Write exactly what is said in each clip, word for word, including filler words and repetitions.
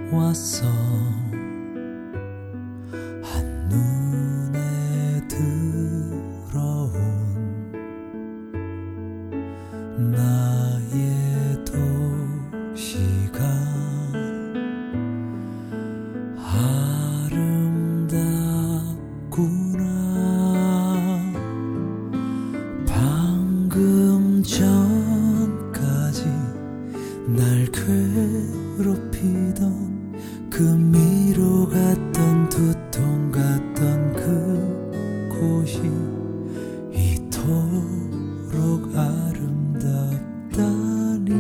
왔어. 한눈에 들어온 나의 도시가 아름답구나. 방금 전까지 날 괴롭히던 그 미로 같던 두통 같던 그곳이 이토록 아름답다니.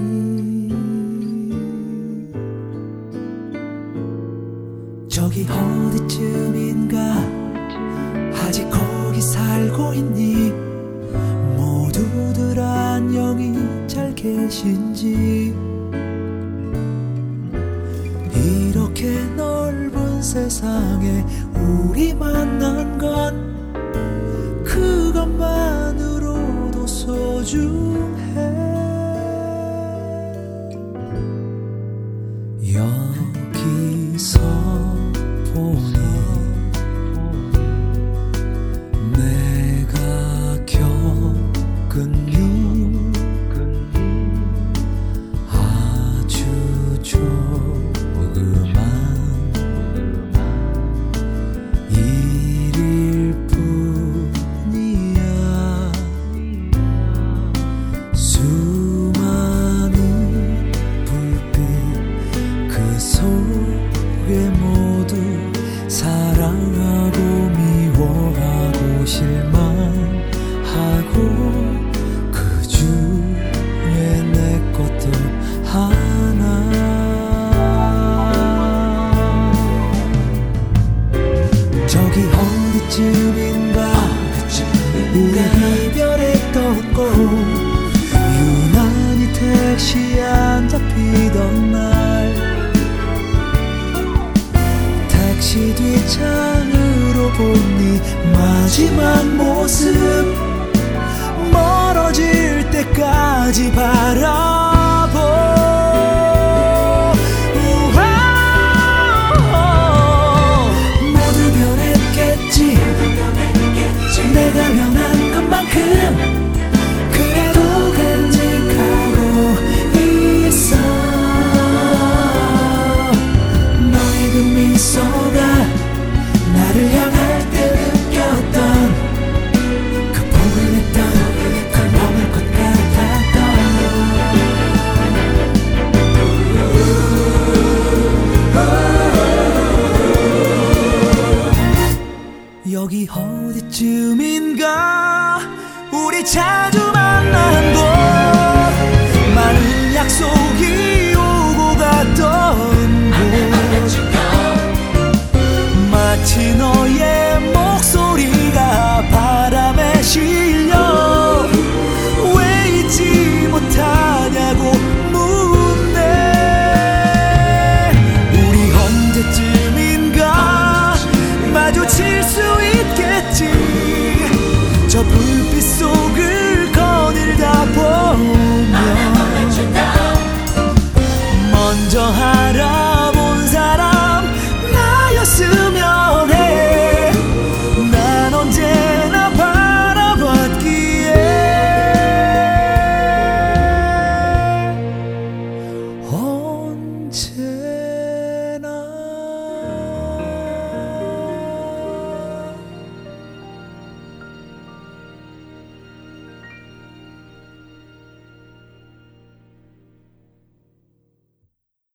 저기 어디쯤인가 아직 거기 살고 있니? 모두들 안녕히 잘 계신지. 이렇게 넓은 세상에 우리 만난 건 그것만으로도 소중해. 여기서 보니 내가 겪은 일 아주 조그만 일일 뿐이야. 수많은 불빛 그 속에 모두 사랑하고 미워하고 실망하고 그 중에 내 것도 하나. 저기 어디쯤인가 우리 이별했던 곳, 유난히 택시 안 잡히던 날 택시 뒷창으로 본 네 마지막 모습 멀어질 때까지 바라보. 모두 변했겠지. 내가 변한 것만큼 그래도 간직하고 있어. 너의 그 미소